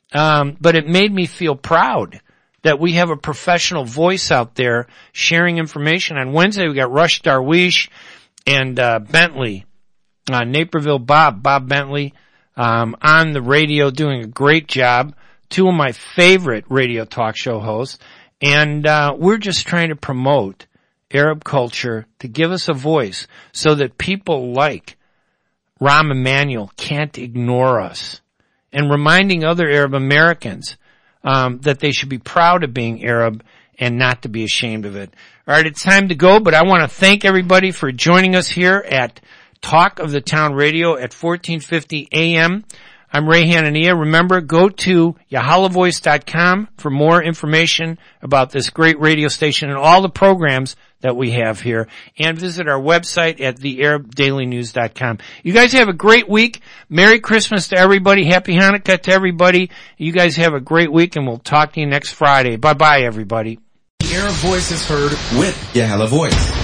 Um, but it made me feel proud that we have a professional voice out there sharing information. On Wednesday, we got Rush Darwish and, uh, Bentley, uh, Naperville Bob, Bob Bentley, um, on the radio doing a great job. Two of my favorite radio talk show hosts. And, uh, we're just trying to promote Arab culture, to give us a voice so that people like Rahm Emanuel can't ignore us, and reminding other Arab Americans um, that they should be proud of being Arab and not to be ashamed of it. All right, it's time to go, but I want to thank everybody for joining us here at Talk of the Town Radio at fourteen fifty A M I'm Ray Hanania. Remember, go to yahala voice dot com for more information about this great radio station and all the programs that we have here. And visit our website at the arab daily news dot com. You guys have a great week. Merry Christmas to everybody. Happy Hanukkah to everybody. You guys have a great week, and we'll talk to you next Friday. Bye-bye, everybody. The Arab Voice is heard with Yahala Voice.